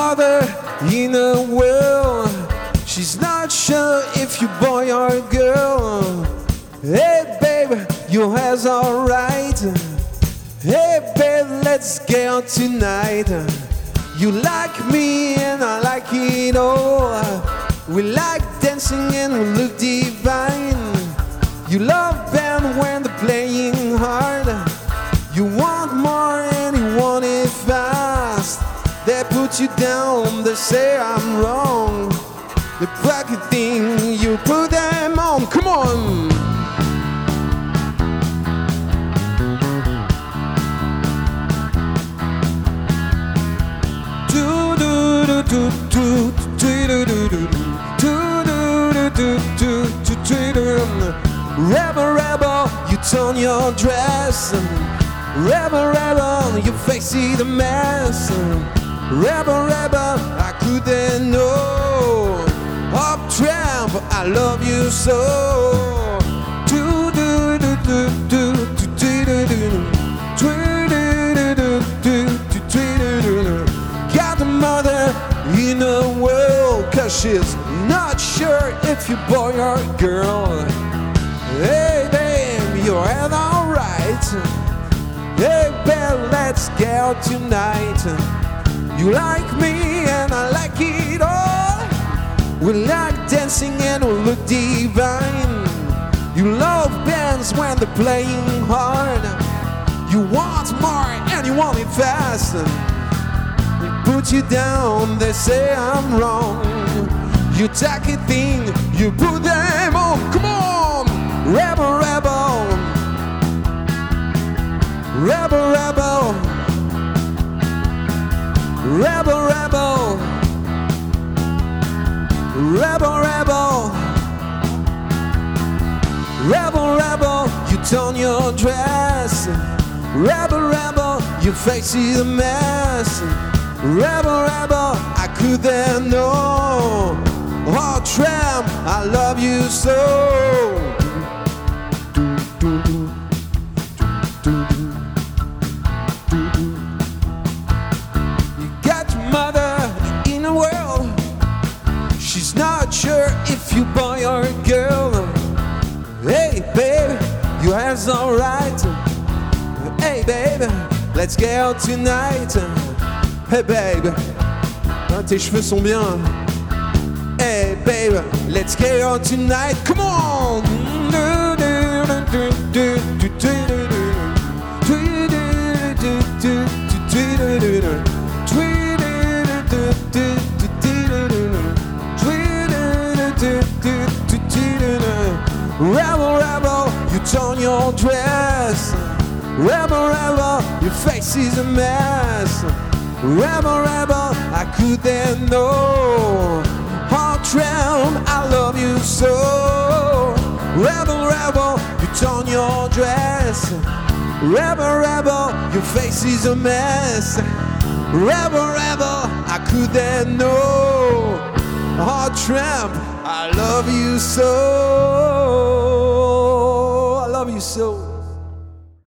mother in a world. She's not sure if you boy or girl. Hey baby, your hair's alright. Hey baby, let's get out tonight. You like me and I like it all. We like dancing and we look divine. You love band when they're playing hard. You want more and you want it fast. They put you down, they say I'm wrong. The pocket thing, you put them on, come on! Rebel, rebel, you turn your dress. Rebel, rebel, your face is a mess. Rebel, rebel, I couldn't know. Up tramp, I love you so. Got a mother in a world, 'cause she's not sure if you're boy or girl. Hey babe, your head alright. Hey babe, let's get out tonight. You like me and I like it all. We like dancing and we look divine. You love bands when they're playing hard. You want more and you want it fast. They put you down, they say I'm wrong. You take a thing, you put them on, come on! Rebel, rebel. Rebel, rebel. Rebel, rebel. Rebel, rebel. Rebel, rebel, you turn your dress. Rebel, rebel, your face is a mess. Rebel, rebel, I couldn't know. Oh tramp, I love you so. You got your mother in a world. She's not sure if you boy or girl. Hey baby, your hair's alright. Hey baby, let's get out tonight. Hey baby, tes cheveux sont bien. Hey baby, let's get out tonight. Come on. Rebel, rebel, you turn your dress. Rebel, rebel, your face is a mess. Rebel, rebel, I couldn't know. Oh tramp, I love you so. Rebel, rebel, you turn your dress. Rebel, rebel, your face is a mess. Rebel, rebel, I couldn't know. Oh tramp, I love you so. I love you so.